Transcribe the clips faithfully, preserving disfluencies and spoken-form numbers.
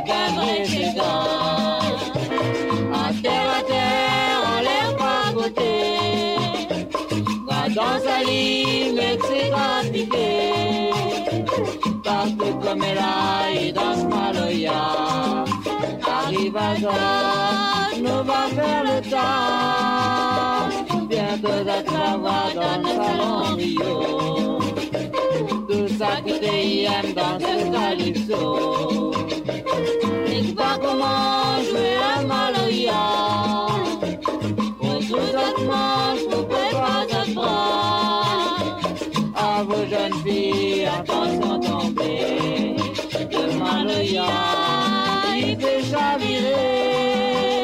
qu'un vrai chégan. En terre à terre, on l'air pas côté. Dans sa ligne, c'est compliqué. Parce que comme elle a et dans ce maloya, arrive à jour, nous va faire le temps. Bientôt à travailler dans le salon Rio. Tout ça que t'es aime dans ce calypso. Et pas comment jouer à maloya. Pour tout autres manches, vous pouvez pas apprendre. À vos jeunes filles, attention tomber. De maloya, il peut chavirer.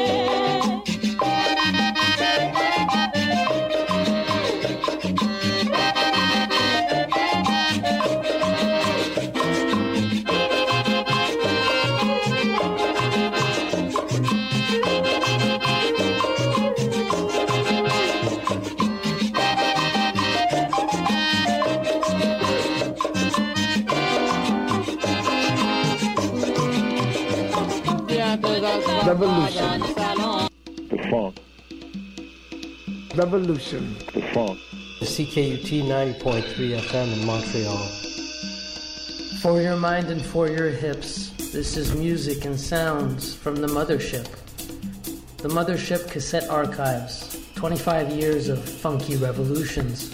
Revolution. The funk. Revolution. The funk. C K U T ninety point three F M in Montreal. For your mind and for your hips, this is music and sounds from the Mothership. The Mothership Cassette Archives. twenty-five years of funky revolutions.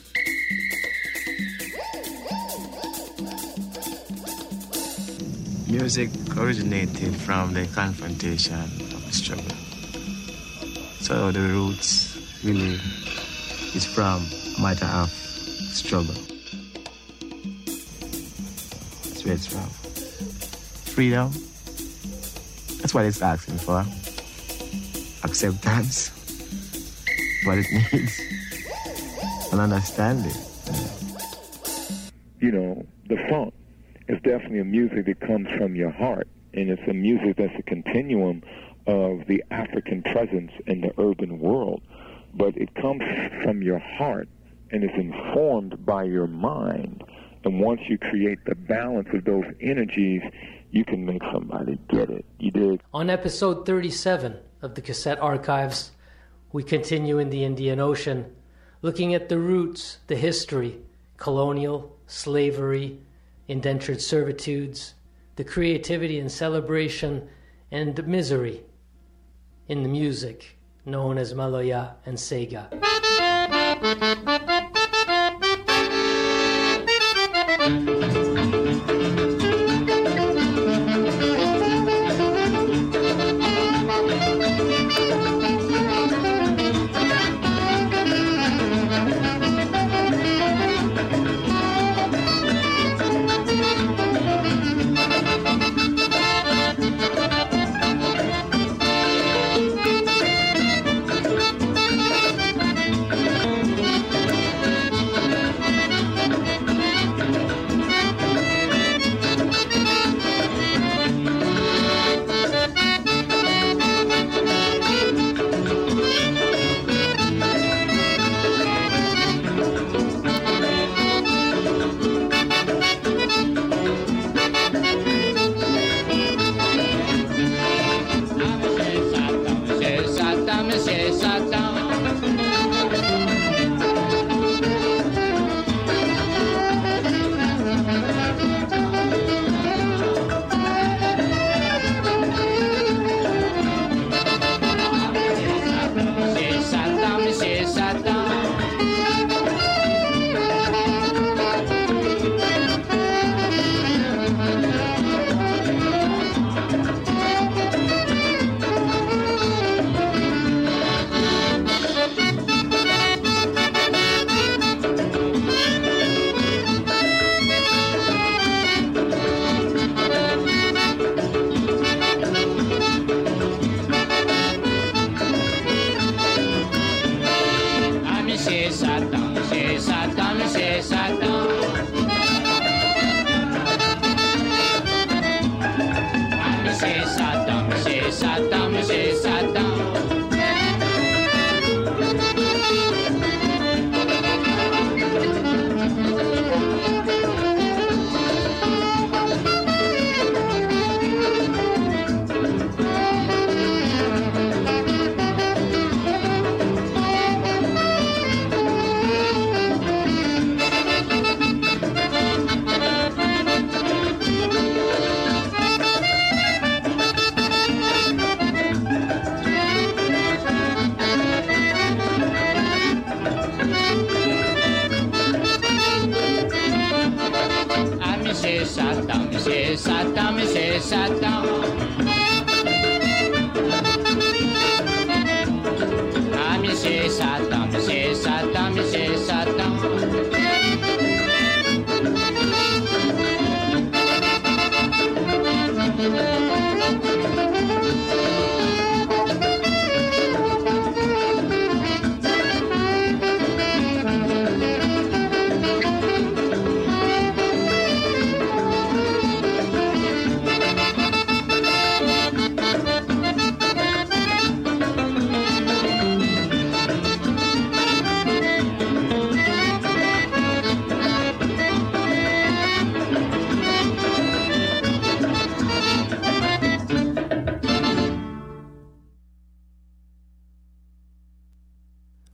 Music originated from the confrontation of the struggle. So the roots really is from a matter of struggle. That's where it's from. Freedom, that's what it's asking for. Acceptance, what it needs. And understanding. You know, the funk. It's definitely a music that comes from your heart, and it's a music that's a continuum of the African presence in the urban world, but it comes from your heart, and it's informed by your mind, and once you create the balance of those energies, you can make somebody get it. You did. On episode thirty-seven of the Cassette Archives, we continue in the Indian Ocean, looking at the roots, the history, colonial, slavery, indentured servitudes, the creativity and celebration and misery in the music known as Maloya and Sega.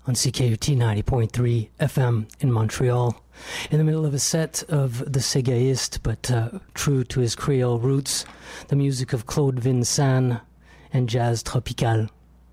on C K U T ninety point three F M in Montreal. In the middle of a set of the Segaist, but uh, true to his Creole roots, the music of Claude Vincent and jazz tropical.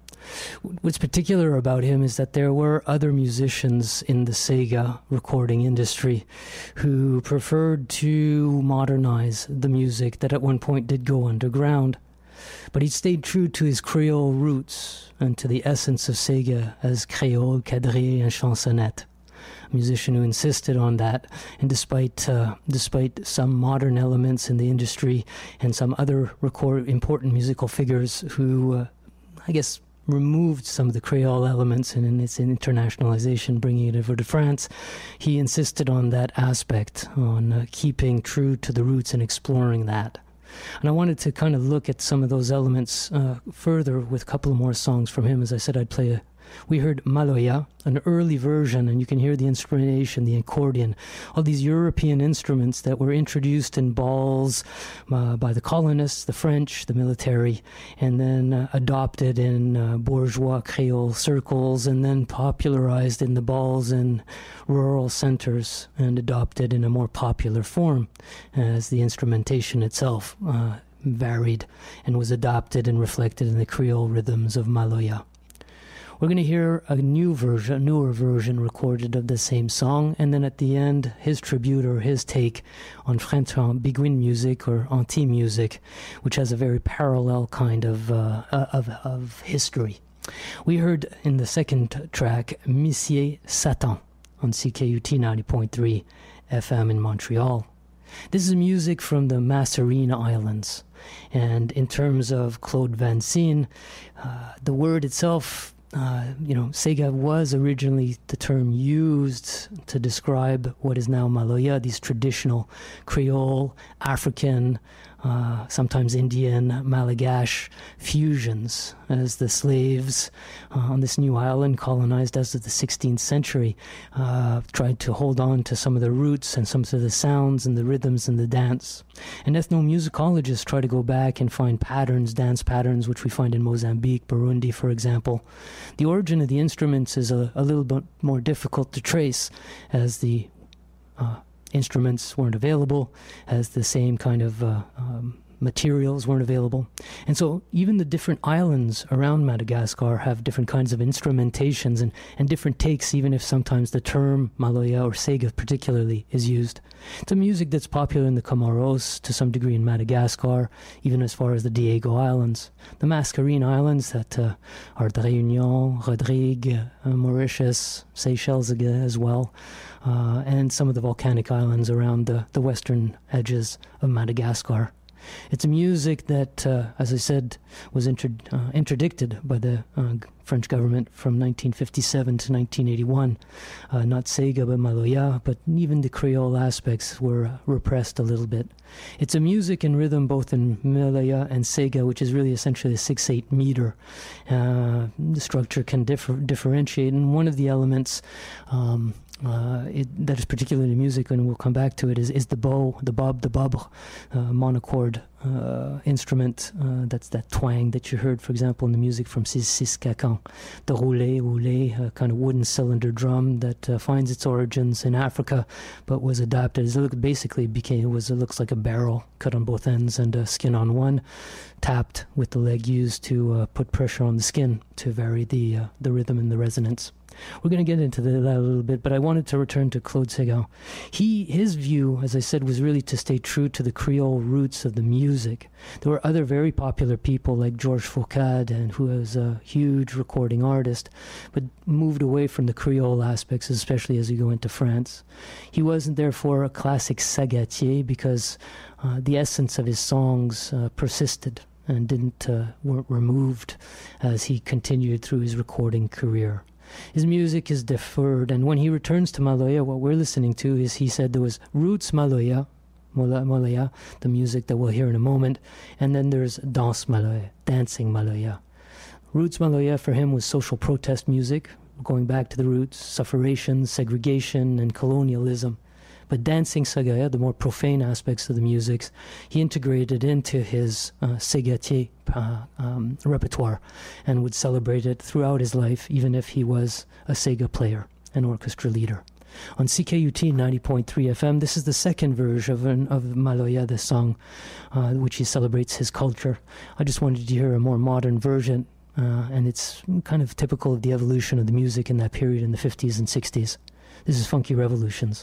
What's particular about him is that there were other musicians in the Sega recording industry who preferred to modernize the music that at one point did go underground. But he stayed true to his Creole roots and to the essence of Sega as Creole, quadrille, and chansonnette. A musician who insisted on that, and despite uh, despite some modern elements in the industry and some other record, important musical figures who, uh, I guess, removed some of the Creole elements and in its internationalization, bringing it over to France, he insisted on that aspect, on uh, keeping true to the roots and exploring that. And I wanted to kind of look at some of those elements uh, further with a couple of more songs from him. As I said, I'd play a We heard Maloya, an early version, and you can hear the instrumentation, the accordion, all these European instruments that were introduced in balls uh, by the colonists, the French, the military, and then uh, adopted in uh, bourgeois Creole circles, and then popularized in the balls in rural centers, and adopted in a more popular form as the instrumentation itself uh, varied and was adopted and reflected in the Creole rhythms of Maloya. We're going to hear a new version, newer version recorded of the same song, and then at the end, his tribute or his take on French Biguine music or anti music, which has a very parallel kind of, uh, of of history. We heard in the second track, Monsieur Satan on C K U T ninety point three F M in Montreal. This is music from the Mascarene Islands, and in terms of Claude Vincent, uh, the word itself, Uh, you know, Sega was originally the term used to describe what is now Maloya, these traditional Creole, African, uh, sometimes Indian, Malagash fusions, as the slaves uh, on this new island, colonized as of the sixteenth century, uh, tried to hold on to some of the roots and some of the sounds and the rhythms and the dance. And ethnomusicologists try to go back and find patterns, dance patterns, which we find in Mozambique, Burundi, for example. The origin of the instruments is a, a little bit more difficult to trace, as the uh, instruments weren't available, as the same kind of uh, um, materials weren't available. And so even the different islands around Madagascar have different kinds of instrumentations and, and different takes, even if sometimes the term Maloya or Sega particularly is used. It's a music that's popular in the Comoros, to some degree in Madagascar, even as far as the Diego Islands. The Mascarene Islands that uh, are the Réunion, Rodrigue, uh, Mauritius, Seychelles as well, uh, and some of the volcanic islands around the, the western edges of Madagascar. It's a music that, uh, as I said, was inter- uh, interdicted by the uh, French government from nineteen fifty-seven to nineteen eighty-one. Uh, not Sega, but Maloya, but even the Creole aspects were uh, repressed a little bit. It's a music and rhythm both in Maloya and Sega, which is really essentially a six eight meter. Uh, the structure can differ, differentiate, and one of the elements um, Uh, it, that is particularly music, and we'll come back to it, is, is the bow, the bob, the babre, uh, monochord uh, instrument. Uh, that's that twang that you heard, for example, in the music from Six Six Cacan. The roulé, roulé, a kind of wooden cylinder drum that uh, finds its origins in Africa, but was adapted. It look, basically became, it was, it looks like a barrel cut on both ends and a skin on one, tapped with the leg used to uh, put pressure on the skin to vary the uh, the rhythm and the resonance. We're going to get into that a little bit, but I wanted to return to Claude Segan. He, his view, as I said, was really to stay true to the Creole roots of the music. There were other very popular people like Georges Fourcade, and who was a huge recording artist, but moved away from the Creole aspects, especially as you go into France. He wasn't, therefore, a classic sagatier, because uh, the essence of his songs uh, persisted and didn't uh, weren't removed as he continued through his recording career. His music is deferred, and when he returns to Maloya, what we're listening to is, he said, there was roots Maloya, Maloya, the music that we'll hear in a moment, and then there's danse Maloya, dancing Maloya. Roots Maloya for him was social protest music, going back to the roots, suffragan, segregation, and colonialism. But dancing Sagaya, the more profane aspects of the music, he integrated into his uh, Segatier uh, um, repertoire and would celebrate it throughout his life, even if he was a Sega player and orchestra leader. On C K U T ninety point three F M, this is the second version of, an, of Maloya, the song, uh, which he celebrates his culture. I just wanted to hear a more modern version, uh, and it's kind of typical of the evolution of the music in that period in the fifties and sixties. This is Funky Revolutions.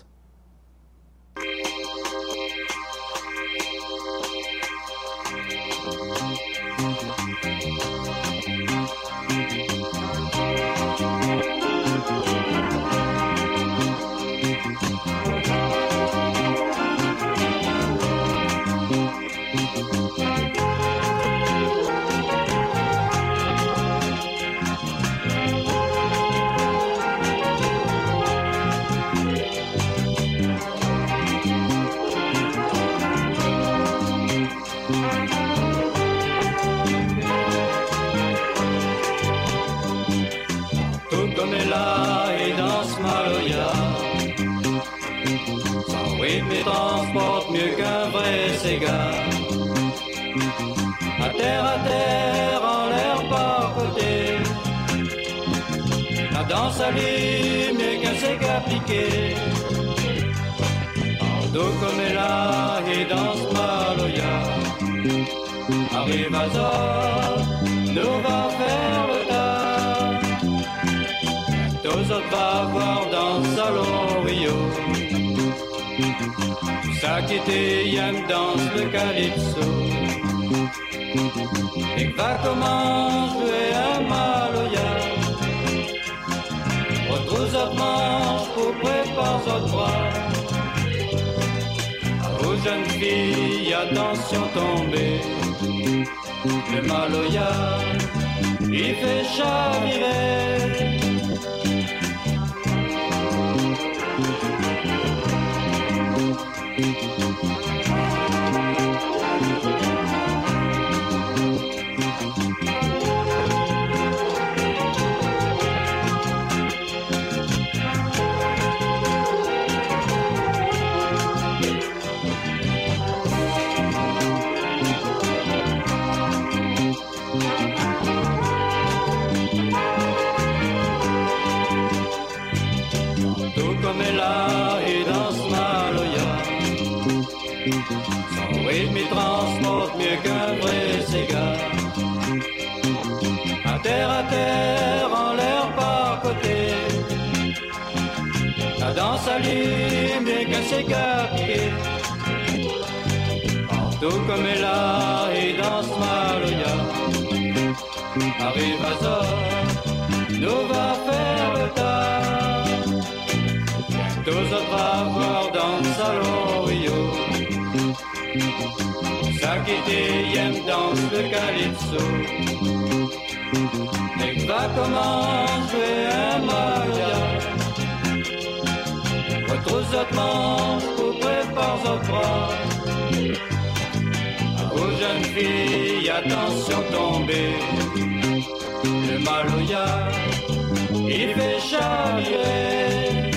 Transporte mieux qu'un vrai Sega. À terre, à terre, en l'air par côté. La danse allume mieux qu'un Sega piqué. Pardo comme elle a et danse Maloya. Arrive à Zor, nous va faire le tas. Tous autres va voir dans le salon Rio. Ça qui était Yam danse le calypso. Et va comment jouer un Maloya. Retrouve autres manches pour préparer autres bras. Aux jeunes filles, attention tombée. Le Maloya, il fait chavirer. Comme elle a et danse Maloya. Son rythme il transporte mieux qu'un vrai Sega. À terre, à terre, en l'air par côté. La danse allume mieux qu'un Sega piqué. Partout comme elle a et danse Maloya. Arrive à Zor, nous va faire le tas. Tous autres à voir dans le salon Rio. Ça qui était Yem danse le calypso. Et va comment jouer un Maloya. Retrouve autres manches pour préparer autres bras. Aux jeunes filles, attention tombée. Le Maloya, il fait chavirer.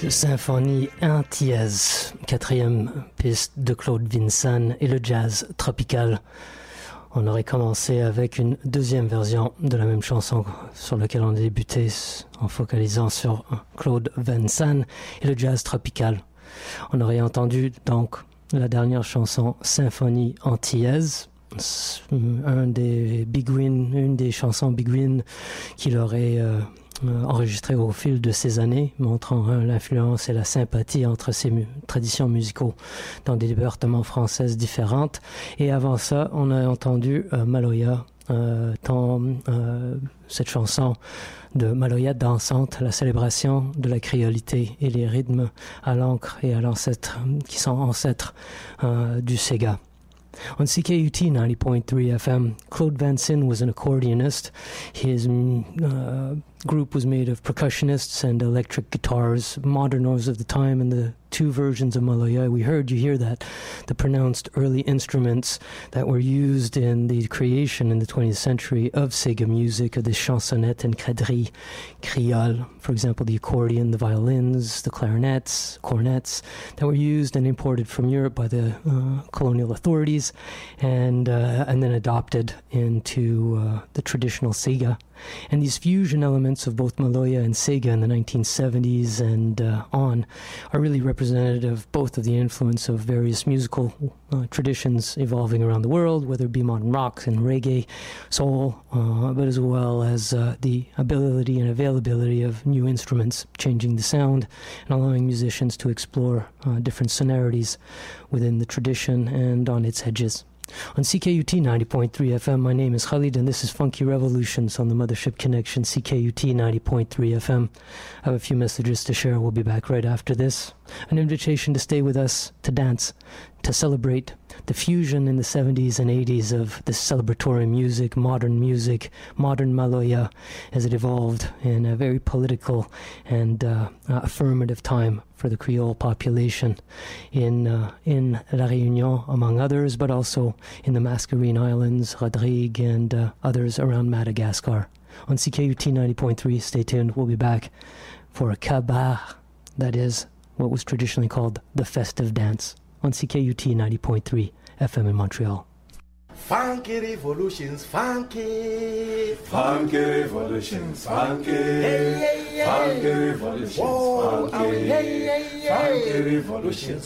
Symphonie antillaise, quatrième piste de Claude Vinsan et le jazz tropical. On aurait commencé avec une deuxième version de la même chanson sur laquelle on a débuté en focalisant sur Claude Vinsan et le jazz tropical. On aurait entendu donc la dernière chanson Symphonie antillaise, un des big win, une des chansons big win qu'il aurait euh, enregistré au fil de ces années, montrant hein, l'influence et la sympathie entre ces mu- traditions musicaux dans des départements françaises différentes. Et avant ça, on a entendu euh, Maloya, euh, tant, euh, cette chanson de Maloya dansante, la célébration de la créolité et les rythmes à l'encre et à l'ancêtre, qui sont ancêtres euh, du Sega. On C K U T ninety point three F M, Claude Vinsan was an accordionist. His uh, group was made of percussionists and electric guitars, moderners of the time, and the two versions of Maloya. We heard, you hear that, the pronounced early instruments that were used in the creation in the twentieth century of Sega music, of the chansonnette and quadrille créole. For example, the accordion, the violins, the clarinets, cornets, that were used and imported from Europe by the uh, colonial authorities and, uh, and then adopted into uh, the traditional Sega. And these fusion elements of both Maloya and Sega in the nineteen seventies and uh, on are really representative both of the influence of various musical uh, traditions evolving around the world, whether it be modern rock and reggae, soul, uh, but as well as uh, the ability and availability of new instruments, changing the sound and allowing musicians to explore uh, different sonorities within the tradition and on its edges. On C K U T ninety point three F M, my name is Khalid, and this is Funky Revolutions on the Mothership Connection, C K U T ninety point three F M. I have a few messages to share. We'll be back right after this. An invitation to stay with us, to dance, to celebrate the fusion in the seventies and eighties of this celebratory music, modern music, modern Maloya, as it evolved in a very political and uh, uh, affirmative time for the Creole population in uh, in La Réunion, among others, but also in the Mascarene Islands, Rodrigue, and uh, others around Madagascar. On C K U T ninety point three, stay tuned. We'll be back for a kabar, that is what was traditionally called the festive dance, on C K U T ninety point three F M in Montreal. Funky revolutions, funky, funky revolutions, funky, hey, hey, funky revolutions, whoa, funky, oh, hey, hey, funky hey. revolutions,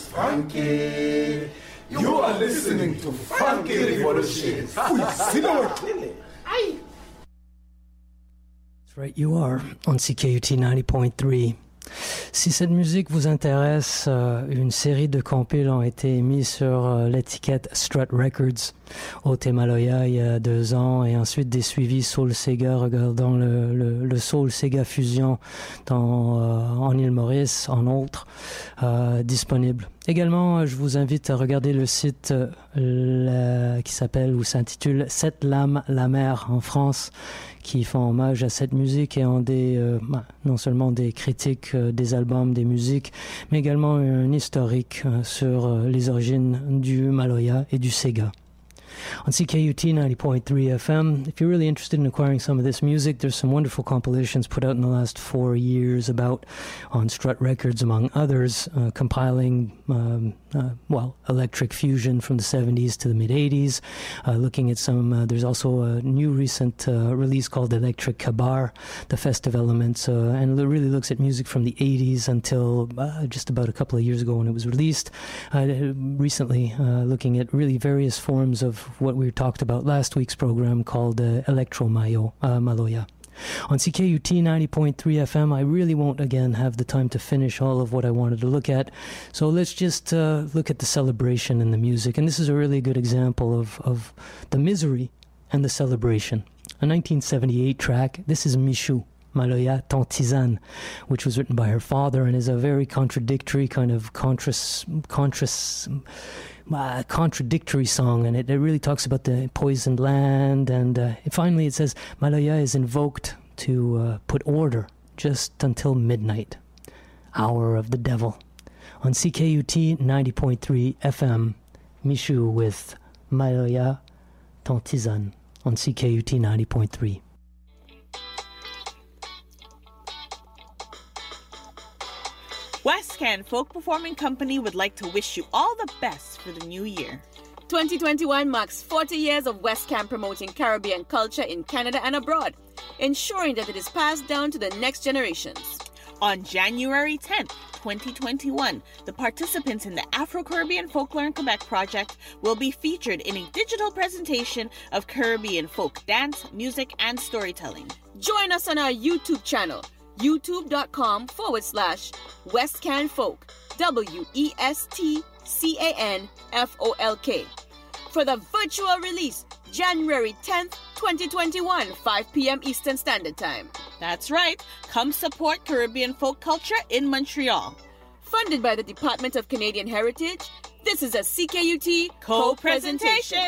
funky. You are listening to Funky Revolutions. See that clearly. Aye. That's right, you are on C K U T ninety point three. Si cette musique vous intéresse, euh, une série de compiles ont été mis sur euh, l'étiquette Strut Records au Maloya il y a deux ans, et ensuite des suivis Soul Sega regardant le, le, le Soul Sega Fusion dans, euh, en île Maurice, en autres, euh, disponibles. Également, je vous invite à regarder le site euh, la, qui s'appelle ou s'intitule Sept Lames la Mer en France, qui font hommage à cette musique et ont des, euh, bah, non seulement des critiques euh, des albums, des musiques, mais également un historique euh, sur euh, les origines du Maloya et du Sega. On C K U T ninety point three F M, if you're really interested in acquiring some of this music, there's some wonderful compilations put out in the last four years about, on Strut Records among others, uh, compiling, um, uh, well, electric fusion from the seventies to the mid-eighties, uh, looking at some, uh, there's also a new recent uh, release called Electric Kabar, the festive elements, uh, and it really looks at music from the eighties until uh, just about a couple of years ago when it was released. Uh, recently, uh, looking at really various forms of what we talked about last week's program called uh, Electro Mayo, uh, Maloya. On C K U T ninety point three F M, I really won't again have the time to finish all of what I wanted to look at, so let's just uh, look at the celebration and the music. And this is a really good example of, of the misery and the celebration. A nineteen seventy-eight track, this is Michou, Maloya Ton Tisane, which was written by her father and is a very contradictory kind of contras, contras, uh, contradictory song, and it, it really talks about the poisoned land, and uh, finally it says Maloya is invoked to uh, put order just until midnight, hour of the devil. On C K U T ninety point three F M, Michou with Maloya Ton Tisane on C K U T ninety point three. West Can Folk Performing Company would like to wish you all the best for the new year. twenty twenty-one marks forty years of West Can promoting Caribbean culture in Canada and abroad, ensuring that it is passed down to the next generations. On January tenth, twenty twenty-one, the participants in the Afro-Caribbean Folklore in Quebec project will be featured in a digital presentation of Caribbean folk dance, music, and storytelling. Join us on our YouTube channel, youtube.com forward slash West Can Folk, W E S T C A N F O L K. For the virtual release, January tenth, twenty twenty-one, five p.m. Eastern Standard Time. That's right. Come support Caribbean folk culture in Montreal. Funded by the Department of Canadian Heritage, this is a C K U T co-presentation.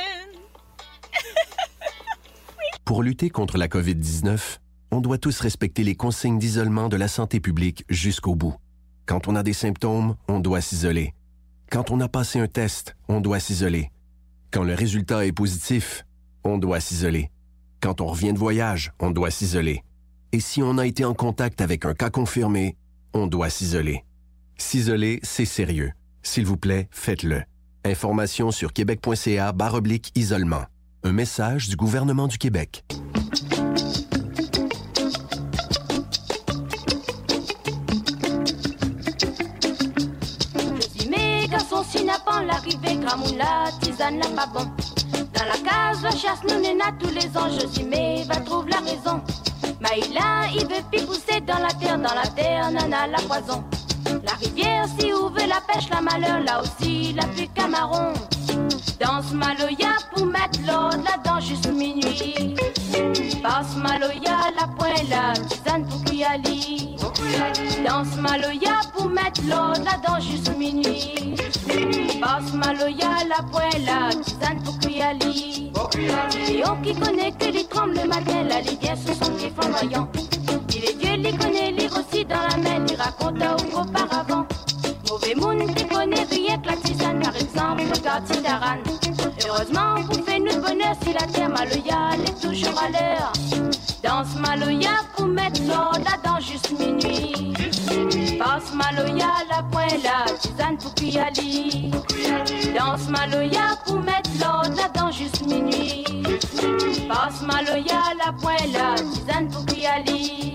Pour lutter contre la covid dix-neuf, on doit tous respecter les consignes d'isolement de la santé publique jusqu'au bout. Quand on a des symptômes, on doit s'isoler. Quand on a passé un test, on doit s'isoler. Quand le résultat est positif, on doit s'isoler. Quand on revient de voyage, on doit s'isoler. Et si on a été en contact avec un cas confirmé, on doit s'isoler. S'isoler, c'est sérieux. S'il vous plaît, faites-le. Information sur québec.ca barre oblique isolement. Un message du gouvernement du Québec. Je suis méga son sinapan, l'arrivée, gramoula, tisane, n'a pas bon. Dans la case, la chasse, nous n'en a tous les ans. Je suis méga, trouve la raison. Maïla, il veut plus pousser dans la terre, dans la terre, nana, la poison. La rivière, si ouvre la pêche, la malheur, là aussi, la pluie camaron. Danse Maloya pour mettre l'ordre là-dedans juste minuit. Passe Maloya, la pointe là, tisane pour Kuyali. Danse Maloya pour mettre l'ordre là-dedans juste minuit. Passe Maloya, la pointe là, tisane pour Kuyali. Léon qui connaît que les trembles le matin, là les biens se sont des flamboyants. Il est Dieu, les connaît, lire aussi dans la main, il raconte auparavant. Mauvais monde qui connaît rien que la tisane, par exemple, regarde Tidaran. Heureusement, vous faites nous de bonheur si la terre Maloya est toujours à l'heure. Danse Maloya pour mettre l'ordre là-dedans juste minuit. Passe Maloya, la pointe là, tisane pour Kuyali. Danse Maloya pour mettre l'ordre là-dedans juste minuit. Passe Maloya, la pointe là, tisane pour Kuyali.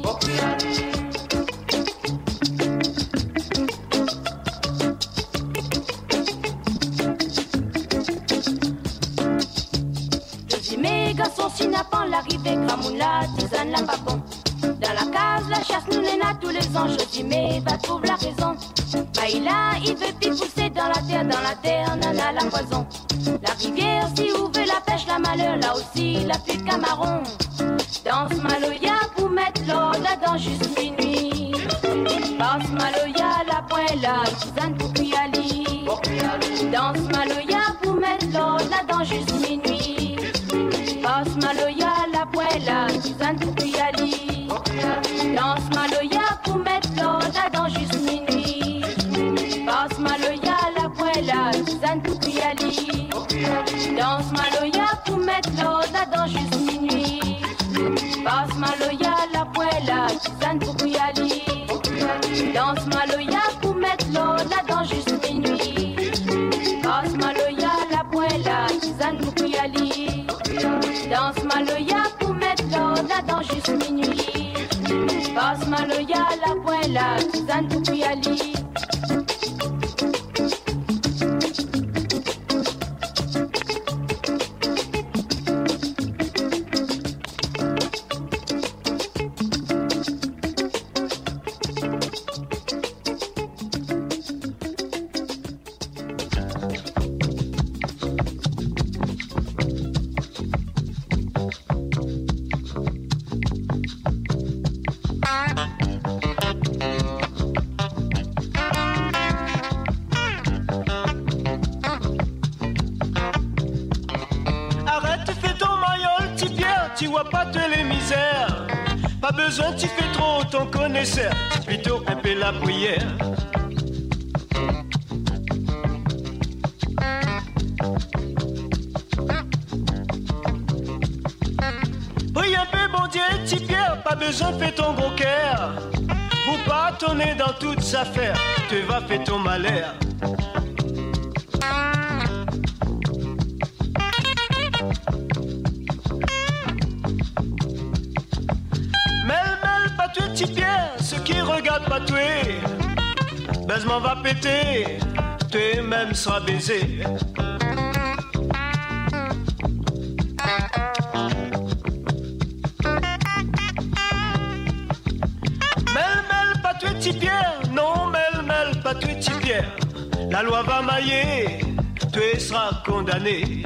Méga son sinapan, l'arrivée, gramoula, tisane, la papon. Dans la case, la chasse, nous n'en a tous les ans. Je dis, mais va trouve la raison. Maïla, il veut plus pousser dans la terre, dans la terre, nana, la poison. La rivière, si ouvre la pêche, la malheur, là aussi, la pluie camaron. Danse Maloya pour mettre l'ordre là-dedans juste minuit. Passe Maloya, la pointe là, tisane pour Kuyali. Danse Maloya pour mettre l'ordre là-dedans juste minuit. Passe Maloya, la poêle, tisane pour Kuyali. Danse Maloya pour mettre l'ordre là-dedans juste minuit. Passe Maloya, la poêle, tisane pour Kuyali. Danse Maloya pour mettre l'ordre là-dedans juste minuit. Passe Maloya, la poêle, tisane pour Kuyali. Danse Maloya pour mettre l'ordre là-dedans juste minuit. Passe Maloya, la poêle, tisane pour Kuyali. Danse Maloya pour mettre l'ordre là-dedans juste minuit. Passe Maloya, la poêle, tisane pour Kuyali. Besoin, tu fais trop ton connaisseur, plutôt un peu la prière. Prie un peu, bon Dieu, tu pierre, pas besoin, fais ton gros cœur. Vous bâtonnez dans toutes affaires, tu vas faire ton malheur. Mel, mel, pas tuer petit Pierre, ceux qui regardent pas tuer. Baisement va péter, tu même sera baisé. Mel, mel, pas tuer petit Pierre, non, mel, mel, pas tuer petit Pierre. La loi va mailler, tu seras condamné.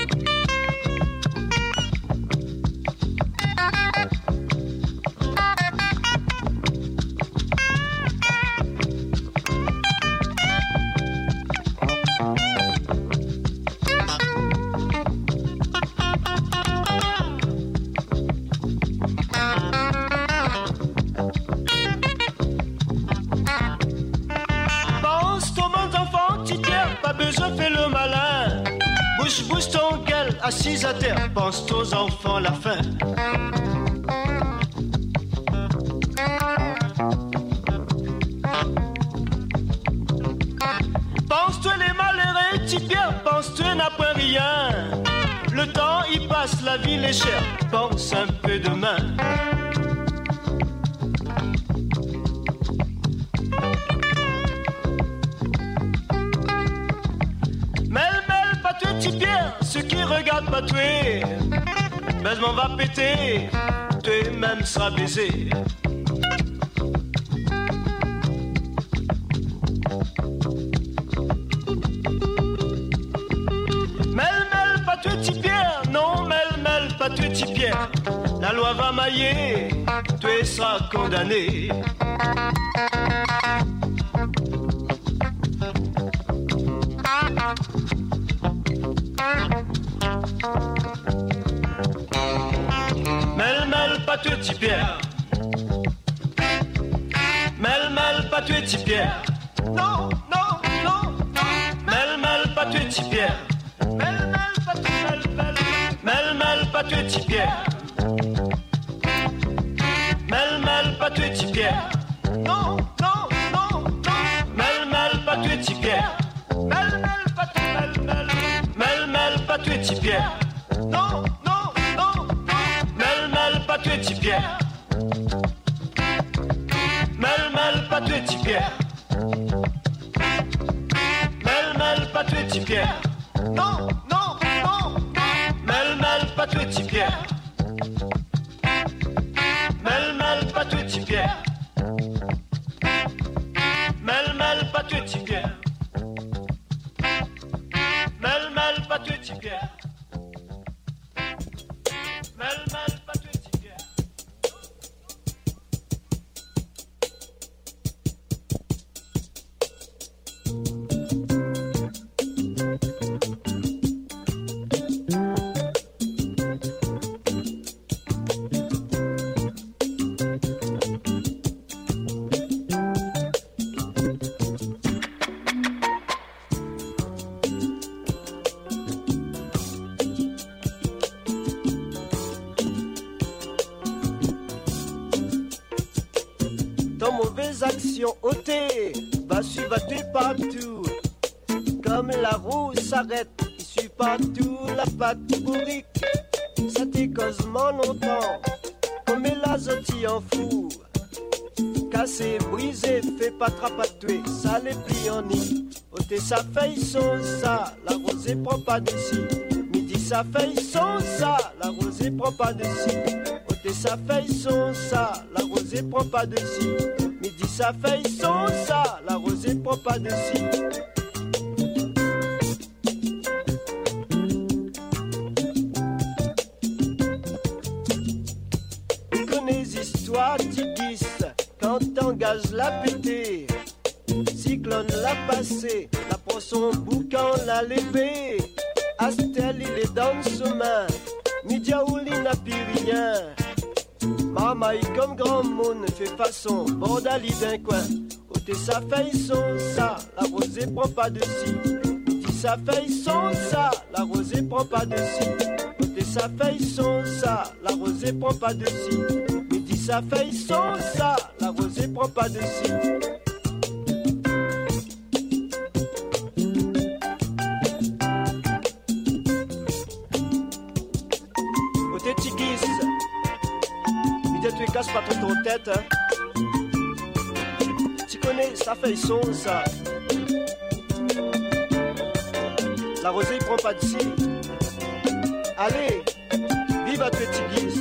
Bouge ton gueule, assise à terre, pense aux enfants la faim. Pense-toi les malheureux, petit Pierre, pense-toi n'a pas rien. Le temps il passe, la vie est chère, pense un peu demain. Petit Pierre, ceux qui regardent pas tuer, baisement va péter, tu même sera baisé. Mel, mel, pas tuer petit Pierre, non, mel, mel, pas tuer petit Pierre. La loi va mailler, tu seras condamné. Mel, mel, pas tuer petit Pierre. Mel, mel, pas tuer petit Pierre. Non, non, non, non. Mel, mel, pas tuer petit Pierre. Mel, mel, pas tuer, mel, mel. Mel, mel, pas tuer petit Pierre. Mel, mel, pas tuer petit Pierre. Non, non, non, non. Mel, mel, pas tuer petit Pierre. Mel, mel, pas tuer, mel, mel. Mel, mel, pas tuer petit Pierre. Non, non, non, non. Mel, mel, pas tuer petit Pierre. Mel, mel, pas tuer petit Pierre. Mel, mel, pas tuer petit Pierre. Non, non, non, non. Mel, mel, pas tuer petit Pierre. Mel, mel, pas tuer petit Pierre. Mel, mel, pas tuer petit Pierre. Mel, mel, pas tuer petit Pierre. Mel, mel, pas tuer petit Pierre. Actions ôtées, va suivre tes partout. Comme la roue s'arrête, il suit partout la patte bourrique. Ça t'est causement longtemps, comme la zotti en fou. Cassé, brisé, fait pas trapatouer, ça les plie en nid. Ôtez sa feuille son ça, la rosée prend pas d'ici. Midi sa feuille son ça, la rosée prend pas d'ici. Ôtez sa feuille son ça, la rosée prend pas d'ici. Midi sa feuille son ça, la rosée prend pas dessus. Tu connais histoires, tu dis, quand t'engages la pété. Cyclone l'a passé, la prend son boucan l'a levé. Astel il est dans son main, Midiaouli n'a plus rien. Mamaï comme grand monde fait façon, bordali d'un coin. Ôtez sa feuille son ça, la rosée prend pas dessus. Dit sa feuille son ça, la rosée prend pas dessus. Ôtez sa feuille son ça, la rosée prend pas dessus. Dit ça fait son ça, la rosée prend pas de ci. Côté Tigis, mais tu casses pas trop ton tête, hein. Tu connais, ça fait son ça. La rosée prend pas de ci. Allez, vive à Tigis.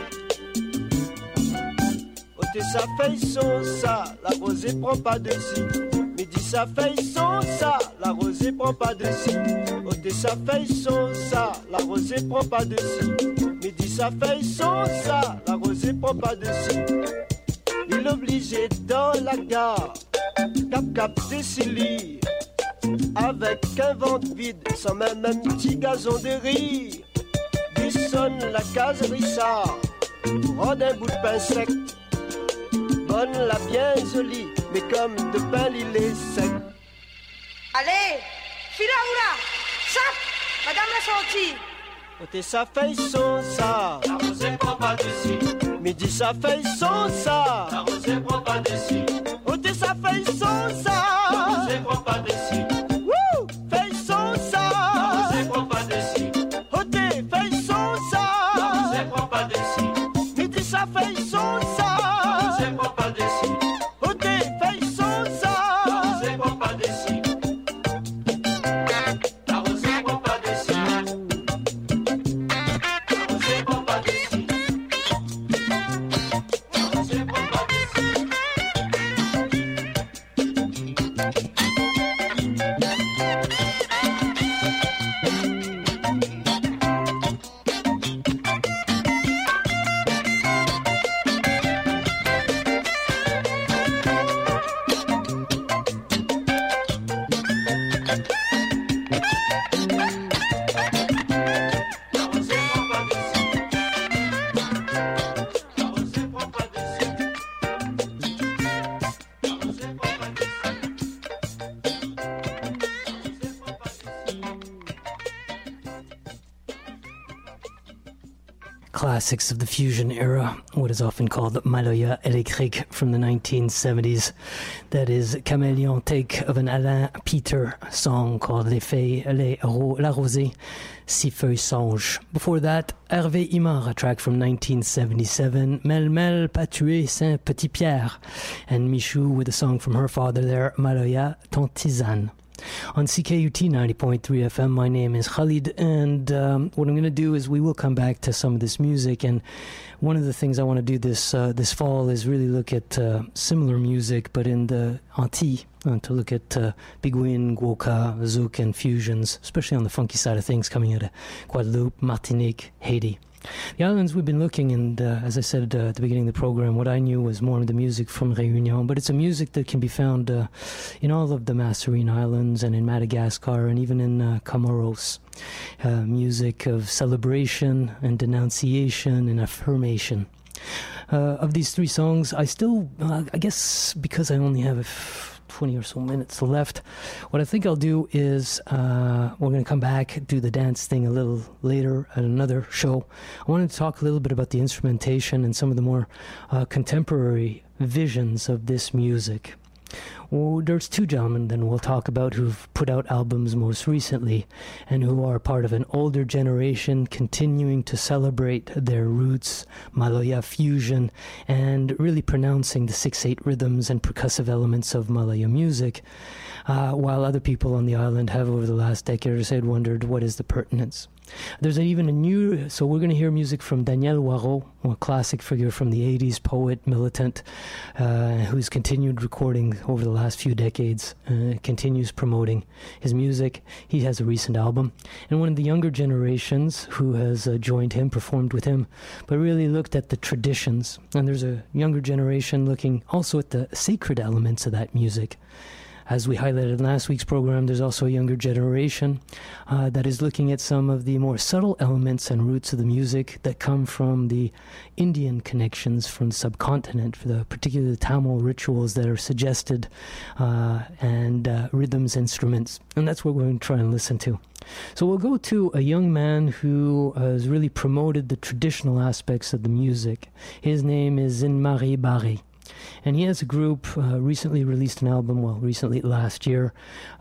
Ça fait son ça, la rosée prend pas de ci. Midi ça fait son ça, la rosée prend pas de ci. Ôté ça fait son ça, la rosée prend pas de ci. Midi ça fait son ça, la rosée prend pas de ci. Il est obligé dans la gare, cap cap décilie, avec un ventre vide, sans même un petit gazon de riz. Il sonne la caserie ça, rôde un bout de pain sec. Bonne la bien jolie, mais comme de pain il est sec. Allez, Firaoura, ça, madame la sortie. Ôté ça fait son ça, la rosée prend pas de ci. Midi ça fait son ça, la rosée prend pas de ci. Ôté ça fait son ça, la rosée prend pas de ci. Wouh, fait son ça, la rosée prend pas de ci. Ôté fait son ça, la rosée prend pas de ci. Midi ça fait son ça. Classics of the fusion era, what is often called Maloya Electrique from the nineteen seventies. That is Chameleon take of an Alain Peter song called Les Feuilles, les Ro- La Rosée, Six Feuilles Songes. Before that, Hervé Imard, a track from nineteen seventy-seven, Mel Mel Pas Tué Saint Petit Pierre, and Michou with a song from her father there, Maloya Ton Tisane. On C K U T ninety point three F M, my name is Khalid, and um, what I'm going to do is we will come back to some of this music, and one of the things I want to do this uh, this fall is really look at uh, similar music, but in the Antilles, uh, to look at uh, Biguine, Gwoka, Zouk, and fusions, especially on the funky side of things coming out of Guadeloupe, Martinique, Haiti. The islands we've been looking, and uh, as I said uh, at the beginning of the program, what I knew was more of the music from Réunion, but it's a music that can be found uh, in all of the Mascarene Islands and in Madagascar and even in uh, Comoros. Uh, music of celebration and denunciation and affirmation. Uh, of these three songs, I still, uh, I guess because I only have twenty or so minutes left, what I think I'll do is uh, we're going to come back, do the dance thing a little later at another show. I wanted to talk a little bit about the instrumentation and some of the more uh, contemporary visions of this music. Well, there's two gentlemen then we'll talk about who've put out albums most recently and who are part of an older generation continuing to celebrate their roots, Maloya fusion, and really pronouncing the six eight rhythms and percussive elements of Maloya music, uh, while other people on the island have over the last decade or so wondered what is the pertinence. There's even a new, so we're going to hear music from Daniel Waro, a classic figure from the eighties, poet, militant, uh, who's continued recording over the last few decades, uh, continues promoting his music. He has a recent album. And one of the younger generations who has uh, joined him, performed with him, but really looked at the traditions. And there's a younger generation looking also at the sacred elements of that music. As we highlighted in last week's program, there's also a younger generation uh, that is looking at some of the more subtle elements and roots of the music that come from the Indian connections from the subcontinent, for the particularly the Tamil rituals that are suggested, uh, and uh, rhythms, instruments. And that's what we're going to try and listen to. So we'll go to a young man who uh, has really promoted the traditional aspects of the music. His name is Jean-Marie Barré. And he has a group, uh, recently released an album, well, recently last year,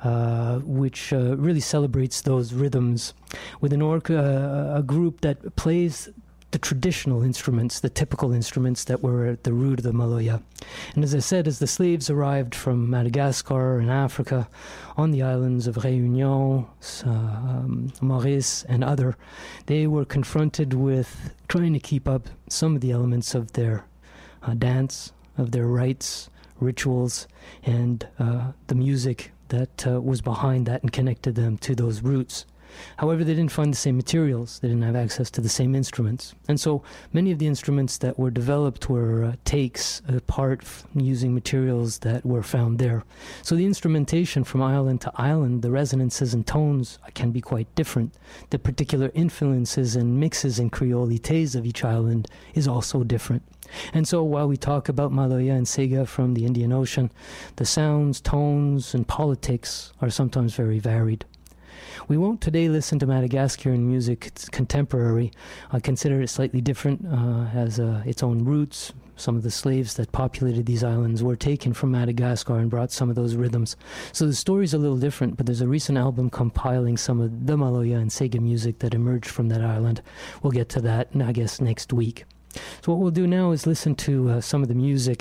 uh, which uh, really celebrates those rhythms with an orca, uh, a group that plays the traditional instruments, the typical instruments that were at the root of the Maloya. And as I said, as the slaves arrived from Madagascar and Africa on the islands of Réunion, uh, um, Maurice, and other, they were confronted with trying to keep up some of the elements of their uh, dance, of their rites, rituals, and uh, the music that uh, was behind that and connected them to those roots. However, they didn't find the same materials. They didn't have access to the same instruments. And so many of the instruments that were developed were uh, takes apart f- using materials that were found there. So the instrumentation from island to island, the resonances and tones can be quite different. The particular influences and mixes and creolités of each island is also different. And so while we talk about Maloya and Sega from the Indian Ocean, the sounds, tones, and politics are sometimes very varied. We won't today listen to Madagascaran music. It's contemporary. I consider it slightly different, uh, has uh, its own roots. Some of the slaves that populated these islands were taken from Madagascar and brought some of those rhythms. So the story's a little different, but there's a recent album compiling some of the Maloya and Sega music that emerged from that island. We'll get to that, I guess, next week. So what we'll do now is listen to uh, some of the music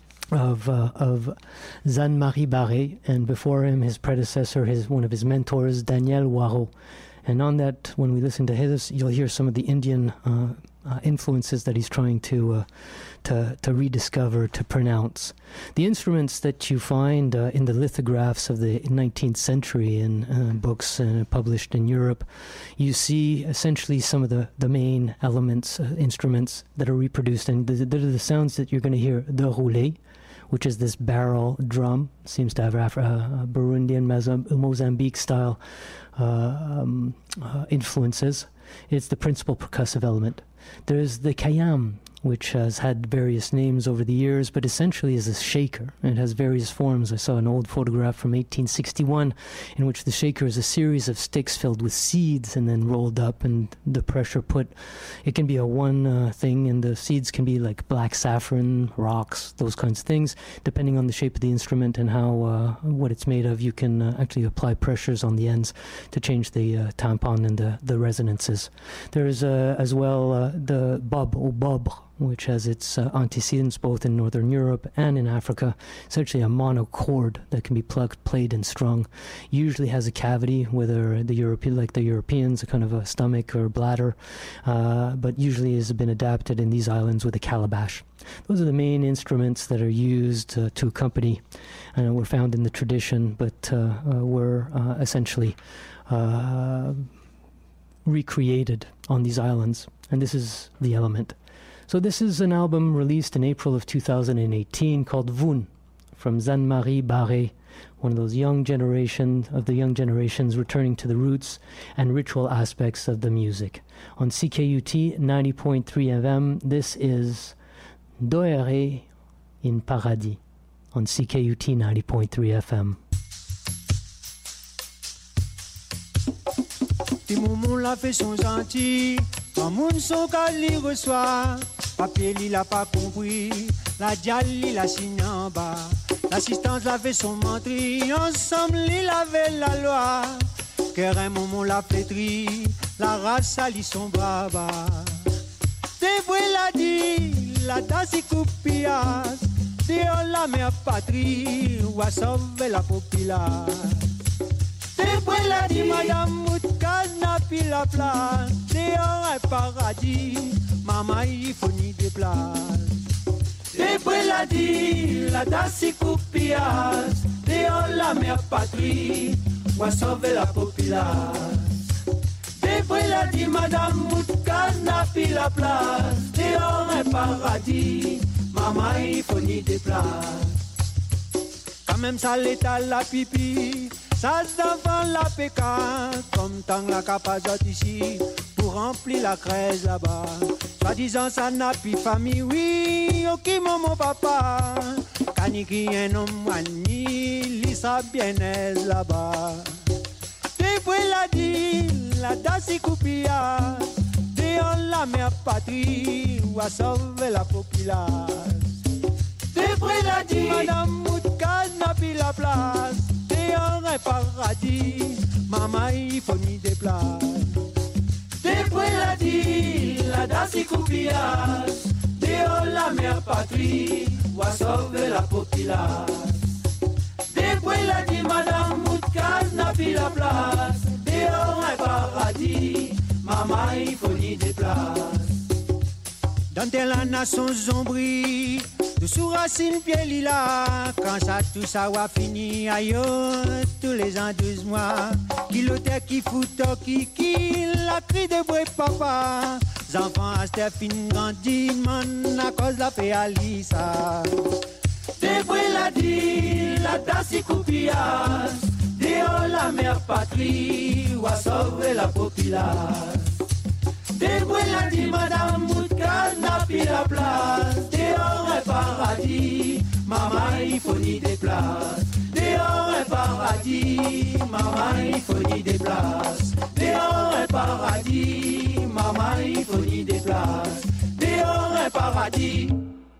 of uh, of Jean-Marie Barré, and before him his predecessor, his one of his mentors, Daniel Waro. And on that, when we listen to his, you'll hear some of the Indian uh, uh, influences that he's trying to uh, to to rediscover, to pronounce. The instruments that you find uh, in the lithographs of the nineteenth century in uh, books uh, published in Europe, you see essentially some of the, the main elements, uh, instruments that are reproduced. And they're the, the sounds that you're going to hear: the roulé, which is this barrel drum, seems to have Af- uh, Burundian, Mozambique style uh, um, uh, influences. It's the principal percussive element. There's the kayam, which has had various names over the years, but essentially is a shaker. It has various forms. I saw an old photograph from eighteen sixty-one in which the shaker is a series of sticks filled with seeds and then rolled up, and the pressure put. It can be a one uh, thing, and the seeds can be like black saffron, rocks, those kinds of things. Depending on the shape of the instrument and how uh, what it's made of, you can uh, actually apply pressures on the ends to change the uh, tampon and the, the resonances. There is uh, as well uh, the bob or bob, which has its uh, antecedents both in Northern Europe and in Africa. Essentially a monochord that can be plucked, played, and strung. Usually has a cavity, whether the European, like the Europeans, a kind of a stomach or bladder, uh, but usually has been adapted in these islands with a calabash. Those are the main instruments that are used uh, to accompany, and uh, were found in the tradition, but uh, uh, were uh, essentially uh, recreated on these islands. And this is the element. So this is an album released in April of two thousand eighteen called Voun, from Jean-Marie Barré, one of those young generation of the young generations returning to the roots and ritual aspects of the music. On C K U T ninety point three F M, this is Doere in Paradis on C K U T ninety point three F M. Timoumou la fait son gentil, quand moun son kali reçoit, papier li l'a pas compris, la diali la signe en bas, l'assistance la fait son mentri, ensemble li lave la loi, qu'un moment la flétri, la race sali son brava. Debout la dit, la tasse coupias, dehors la mère patrie, ou à sauver la populace. Debout la dit, madame Moutkaz n'a plus la place, dehors un paradis, maman il faut ni des places. Debout la dit, la tasse coupias, dehors la mère patrie, ou à sauver la populace. Debout la dit, madame Moutkaz n'a plus la place, dehors un paradis, maman il faut ni des places. Quand même ça l'état la pipi, ça devant la pécan, comme tant la capazot ici, pour remplir la crèche là-bas. Soit disant ça n'a plus famille, oui, ok maman papa, Kaniki un homme wani, lisa bien aise là-bas. Depuis la dit, la dasse coupilla, dehors la mère patrie, ou à sauver la populace. Depuis la dit, Madame Moutkas n'a plus la place, dehors un paradis, maman il faut ni des places. Depuis la dit, la dasse coupilla, dehors la mère patrie, ou à sauver la populace. Depuis la dit, Madame Moutkas n'a plus la place, dehors un paradis, maman il faut ni des places. Dans telle nation zombrie, de sous racine pied lila, quand ça tout ça va fini, aïe, tous les ans douze mois, qui l'hôtel qui fout qui qui la cri de bruit papa, les enfants à Stéphine grandit, man, à cause la paix à Lisa. Depuis la dit, la tasse coupillage, dehors la mère patrie, ou à sauver la populace. Depuis la dit, Madame Moutkas n'a plus la place, dehors un paradis, maman il faut ni des places. Dehors un paradis, maman il faut ni des places. Dehors un paradis, maman il faut ni des places. Dehors un paradis.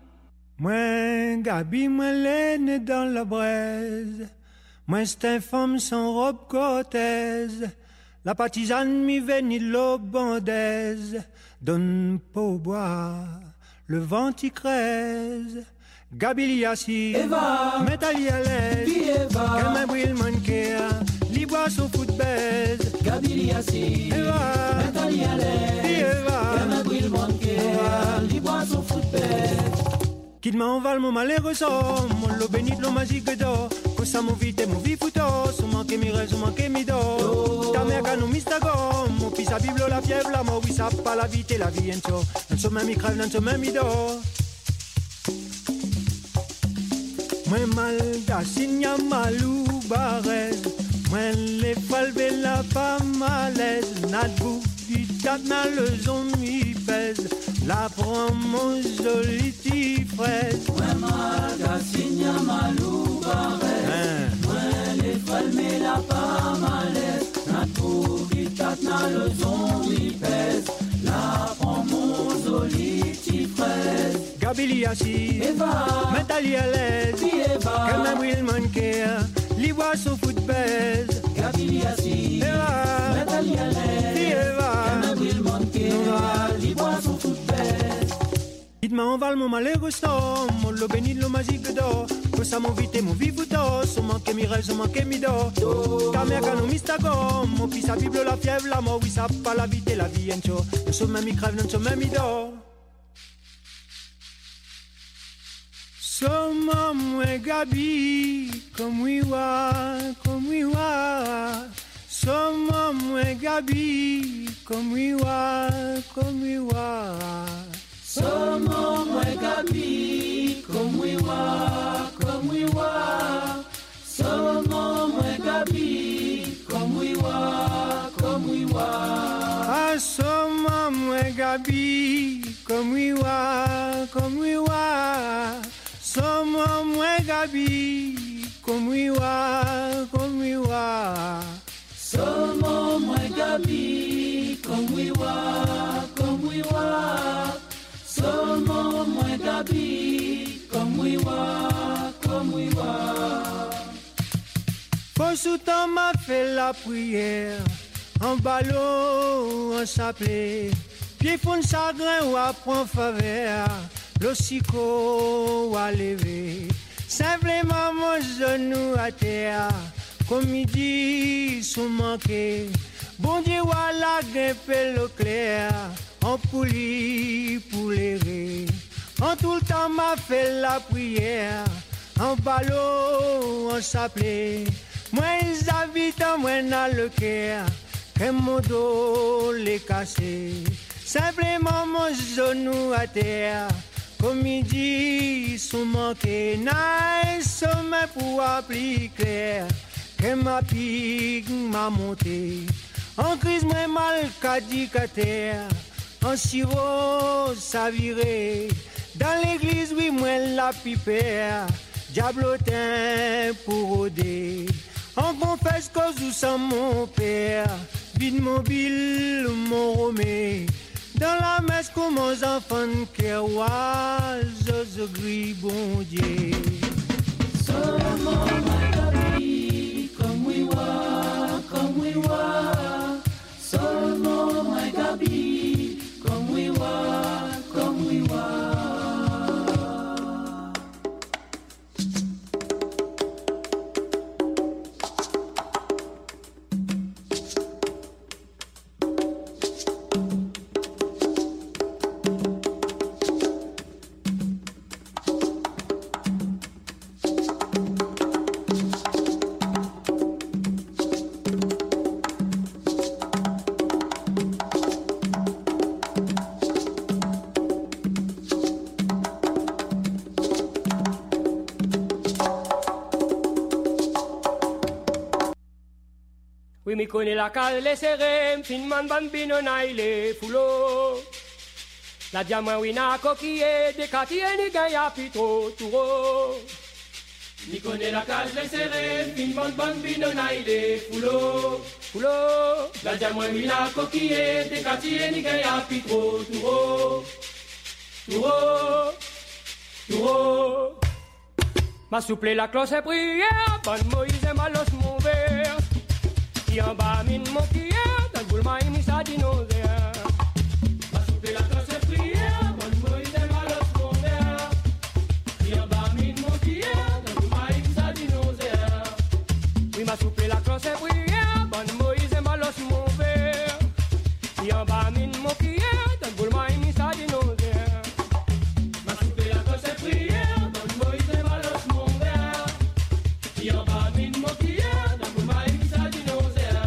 Moi, Gabi, moi, l'aine dans la braise. Moi, c'est femme sans robe cortèse. La partisane mi veni l'eau bandaise. Donne pour boire, le vent y crèse. Gabi li assis, Eva, métalli à l'aise. Eva, qu'elle m'a brille mon cœur. Li boit son foot baise. Gabi li assis, Eva, métalli à l'aise. Eva, qu'elle m'a brille mon cœur. Li boit son foot baise. Qu'il m'envale mon malheureux sort, mon lot bénit l'eau magique d'or. Que ça mon vite mon vie fouto, son manque mi rêve, son manque mi do. Ta mère nous mistago, mon fils a bible la fièvre, la mort, oui ça pas la vie, la vie en cho. Dans ce même mi crève, dans ce même mi do. Moi mal da signa malou barès, moi les falbe la pas malaise, n'a bou du tap na le zone mi pèse. La prend mon joli petit fraise. Moi mal da signa malou barès, moi les falbe la pas malaise, n'a bou du tap na le zone mi pèse. La prend mon joli petit fraise. Gabi assis, Eva, métalli à l'aise, Eva, qu'elle m'a brille mon cœur, li boit son foot baise. Gabi assis, Eva, métalli à l'aise, Eva, qu'elle m'a brille mon cœur, li boit son foot baise. Dites-moi envale mon malheureux sort, mon lot béni de l'eau magique d'or. Que ça mon vite mon vivre d'or, son manque mi rêve, son manque mi d'or. Ta mère quand nous mistago, mon fils a bible la fièvre, la mort, oui ça pas la vie, la vie en cho. Nous sommes même mi crève, nous sommes même mi d'or. Somos muy Gabi, como igual, como igual. Somos muy Gabi, como igual, como igual. Somos muy Gabi, como igual, como igual. Somos muy Gabi, como igual, como igual. Ah, somos muy Gabi, como igual, como igual. Somos muy Gabi, como igual, como igual. Somos muy Gabi, como igual, como igual. Somos muy Gabi, como igual, como igual. Pour ce temps m'a fait la prière, en ballon, en sablé, pied fond chagrin ou apprend faveur. Le sicot a levé, simplement mon genou à terre, comme il dit, sous manqué. Bon Dieu, voilà, grimpé le clair, en poulie pour l'airer. En tout le temps m'a fait la prière, en ballon, en sablé. Moi, ils habitent, moi, dans le cœur, que mon dos l'est cassé. Simplement mon genou à terre. Comme il dit, sous manqué, n'a sommet pour appliquer clair, que ma pique m'a monté. En crise, moi, mal qu'à dit qu'à terre, en sirop, ça virait. Dans l'église, oui, moi, la pipère, diablotin pour rôder. En confesse, West Coast où sans mon père, vide mobile, mon romé. Dans la messe comme aux enfants de Kerouac, je gris bon Dieu. Seulement, my Gabi, comme we wa, comme we wa. Seulement, my Gabi, comme we wa, comme we wa. Oui, mi connais la calle serrée, finman bambino naile fulo. La diamant wina coquille, de quartier ni gaya pitro touro. Mi connais la calle serrée, finman bambino naile fulo. Fulo. La diamant wina coquille, de quartier ni gaya pitro touro. Touro. Touro. Ma souple la cloche et prière, ban Moïse et malos mon verre. En bas, mine mon pied, dans le boulma, il m'y sa dinosaure. Ma soupe la classe est prière, bonne Moïse et malos mon verre. En bas, mine mon pied, dans le boulma, il m'y sa dinosaure. Oui, ma soupe la classe est prière, bonne Moïse et malos mon verre. En bas, mine mon pied, dans le boulma, il m'y sa dinosaure. Ma soupe la classe est prière, bonne Moïse et malos mon verre. En bas, mine mon pied, dans le boulma, il m'y sa dinosaure.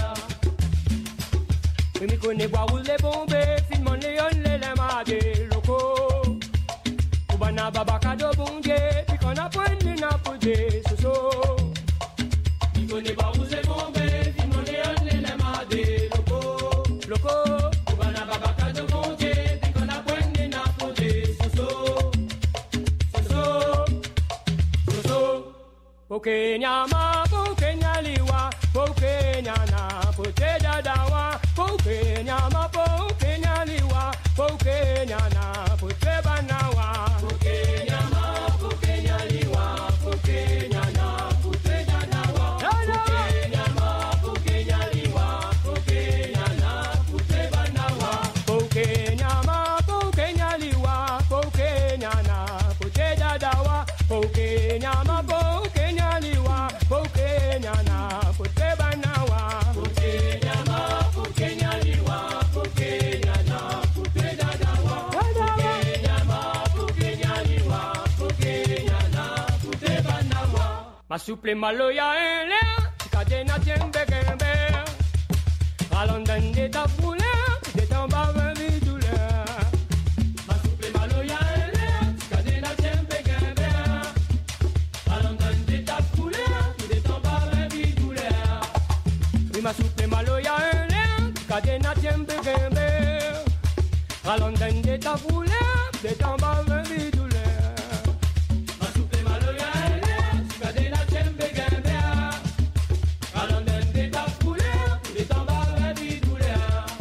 Oui, mi connais boire les bombes, filmant les on les lèvres des locaux. Oubana babaka do bondé, puis qu'on a point de napodé, soso. Mi connais boire les bombes, filmant les on les lèvres des locaux. Locaux. Oubana babaka do bondé, puis qu'on a point de napodé, soso. Soso. Soso. Poke nyama, poke nyaliwa, poke nyana, pote dadawa. Poke nyama, poke nyaliwa, poke nyana, pote banawa. Poke nyama, poke nyaliwa, poke nyana, pote danawa. Poke nyama, poke nyaliwa, poke nyana, pote banawa. Poke nyama, poke nyaliwa, poke nyana, pote dadawa. Poke nyama, poke nyaliwa, poke nyana, pote banawa. Poke nyama, poke nyaliwa, poke nyana, pote dadawa. Poke nyama, poke nyaliwa, poke nyana, pote banawa. Ma souple maloya ele, kadena jembe gembe. Alondan de ta foule, de ton bave vidule. Ma souple maloya ele, kadena jembe gembe. Alondan de ta foule, de ton bave vidule. Oui, ma souple maloya ele, kadena jembe gembe. Alondan de ta foule, de ton bave vidule. Ma souple maloya ele, kadena jembe gembe. Alondan de ta foule, de ton bave vidule.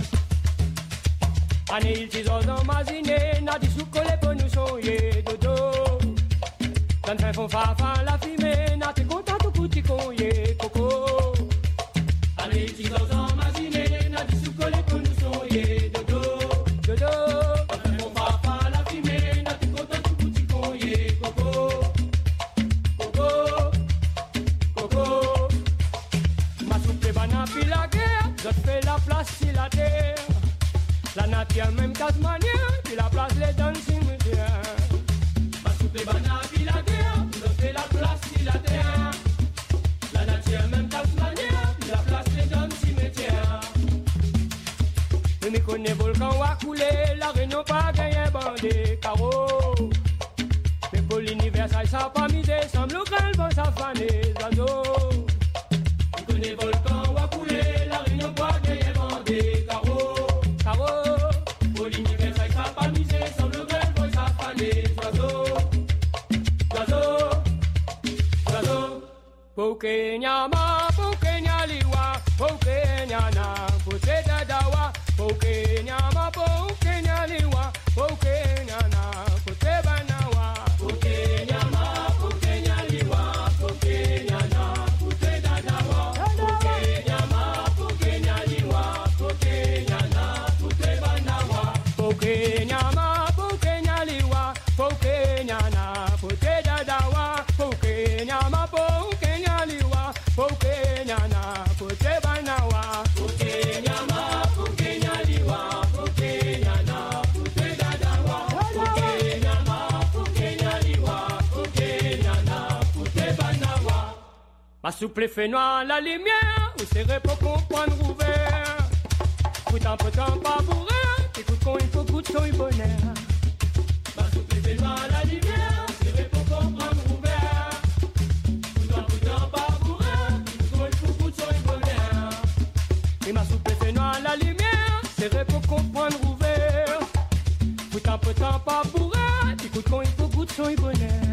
Ane il ci sono masine, na di succole poi non so ye dodo. Quand un fond fa fa la fime, na te contato tutti con ye coco. Ane il ci sono masine, na di succole poi non so ye dodo. Dodo. Quand un fond fa fa la fime, na te contato tutti con ye coco. Coco. Coco. Ma soupe bana pila guerre, je fais la place sur la terre. La nature même Tasmania, puis la place les dans le cimetière. Ma soupe bana puis la guerre, nous fait la place sur la terre. La nature même Tasmania, puis la place les dans le cimetière. Je me connais volcan ou à couler, la réunion pas gagné bandé carreau. Mais pour l'univers ça pas misé, semble qu'elle va s'affaner les oiseaux. Je connais volcan ou à couler, la réunion pas gagné bandé carreau. Carreau. Pour l'univers ça pas misé, semble qu'elle va s'affaner les oiseaux. Oiseaux. Oiseaux. Poke nyama, poke Kenya liwa, po Kenya na, po te dadawa, po Kenya ma po Kenya liwa, po Kenya na, po te banawa, po Kenya ma po Kenya liwa, po Kenya na, po te dadawa, po Kenya ma po Kenya liwa, po Kenya na, po te banawa, po Kenya ma po Kenya liwa, po Kenya na, po te dadawa, po Kenya ma po Kenya liwa, po Kenya na, po te banawa, po Kenya ma po Kenya liwa, po Kenya na, po te dadawa, po Kenya ma po Kenya liwa, po Kenya na, po te banawa. Ma souple fait noir la lumière, vous serez pour comprendre ouvert. Pourtant, pourtant, pas pour rien, écoute qu'on il faut goûter son bonheur. Ma souple fait noir la lumière, vous serez pour comprendre ouvert. Pourtant, pourtant, pas pour rien, écoute qu'on il faut goûter son bonheur. Et ma souple fait noir la lumière, c'est pour comprendre ouvert. Pourtant, pourtant, pas pour rien, écoute qu'on il faut goûter son bonheur.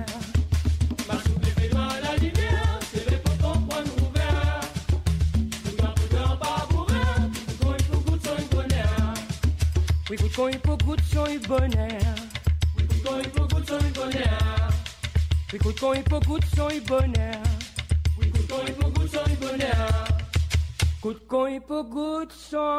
Ma souple fait noir la lumière, c'est pour comprendre ouvert. Pourtant, pourtant, pas pour rien, écoute qu'on il faut goûter son bonheur. Oui, écoute qu'on il faut goûter son bonheur. Oui, écoute qu'on il faut goûter son bonheur. Oui, écoute qu'on il faut goûter son bonheur. Oui, écoute qu'on il faut goûter son bonheur. Écoute qu'on il faut goûter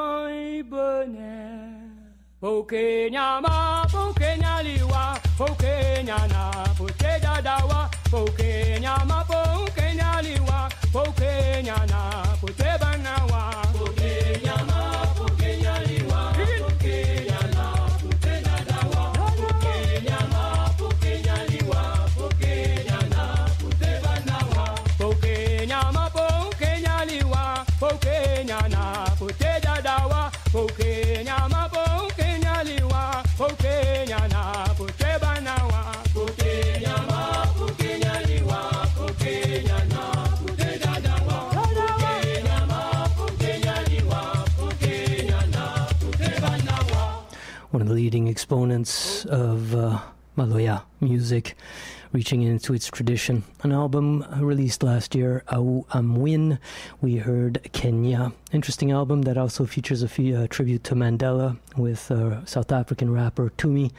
son bonheur. Po Kenya ma, po Kenya liwa, po Kenya na, po te dadawa, po Kenya ma, po Kenya liwa, po Kenya na, po te banawa, po Kenya ma, po Kenya liwa, po Kenya na, po te dadawa, po Kenya ma, po Kenya liwa, po Kenya na, po te banawa, po Kenya ma, po Kenya liwa, po Kenya na, po te dadawa, po Kenya ma, po Kenya liwa, po Kenya na, po te banawa, po Kenya ma, po Kenya liwa, po Kenya na, po te dadawa, po Kenya ma, po Kenya liwa, po Kenya na, po te banawa. One of the leading exponents of uh, Maloya music, reaching into its tradition. An album released last year, Au Amwin. We heard Kenya. Interesting album that also features a few, uh, tribute to Mandela with uh, South African rapper Tumi,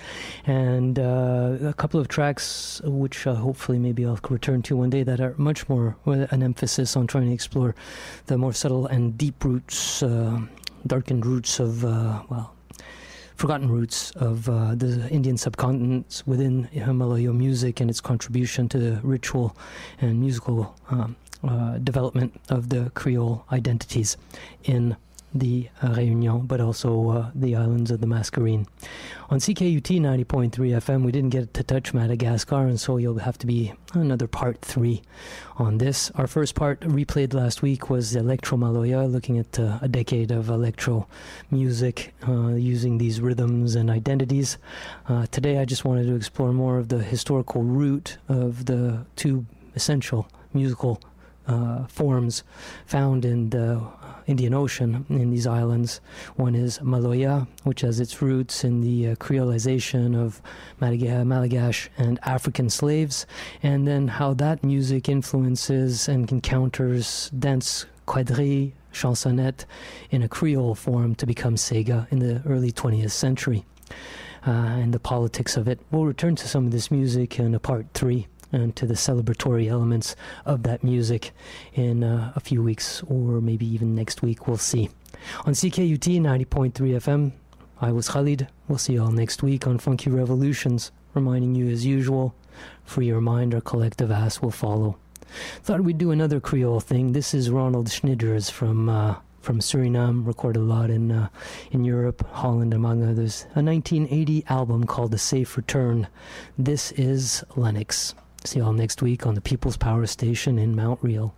and uh, a couple of tracks which uh, hopefully maybe I'll return to one day that are much more with an emphasis on trying to explore the more subtle and deep roots, uh, darkened roots of, uh, well, forgotten roots of uh, the Indian subcontinent within Himalayan music and its contribution to the ritual and musical um, uh, development of the Creole identities in the uh, Réunion, but also uh, the islands of the Mascarene. On C K U T ninety point three F M, we didn't get to touch Madagascar, and so you'll have to be another part three on this. Our first part, replayed last week, was Electro Maloya, looking at uh, a decade of electro music uh, using these rhythms and identities. Uh, today I just wanted to explore more of the historical root of the two essential musical uh, forms found in the Indian Ocean in these islands. One is Maloya, which has its roots in the uh, creolization of Malaga- Malgache and African slaves, and then how that music influences and encounters dance, quadrille, chansonnette in a Creole form to become Sega in the early twentieth century, uh, and the politics of it. We'll return to some of this music in a part three, and to the celebratory elements of that music in uh, a few weeks, or maybe even next week, we'll see. On C K U T ninety point three F M, I was Khalid. We'll see you all next week on Funky Revolutions, reminding you as usual, free your mind, our collective ass will follow. Thought we'd do another Creole thing. This is Ronald Schnitters from uh, from Suriname, recorded a lot in uh, in Europe, Holland, among others. A nineteen eighty album called A Safe Return. This is Lennox. See you all next week on the People's Power Station in Mount Real.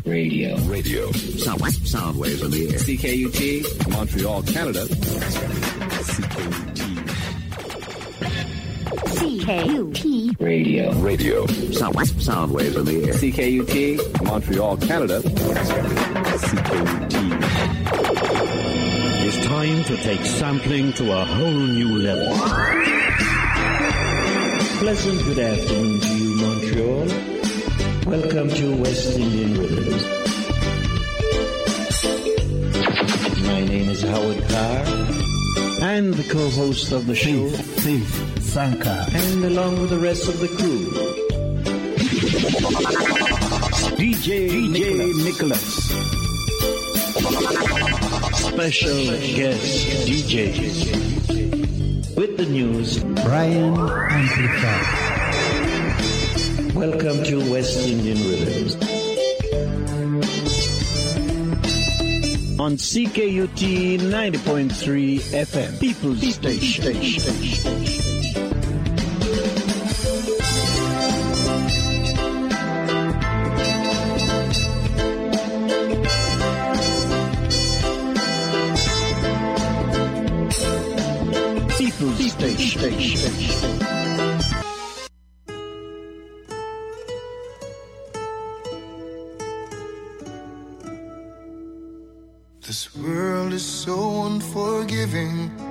Radio. Radio. Sound, sound waves on the air. C K U T, Montreal, Canada. C K U T. C K U T. Radio. Radio. Sound, sound waves on the air. C K U T, Montreal, Canada. C K U T. It's time to take sampling to a whole new level. Pleasant good afternoon to you, Montreal. Welcome to West Indian Rhythms. My name is Howard Carr. I'm the co-host of the show, Faith Sanka, and along with the rest of the crew, D J, D J Nicholas. Special guest D J. With the news, Brian Amplified. Welcome to West Indian Rhythms. On C K U T ninety point three F M, People's Station. People's Station. This world is so unforgiving.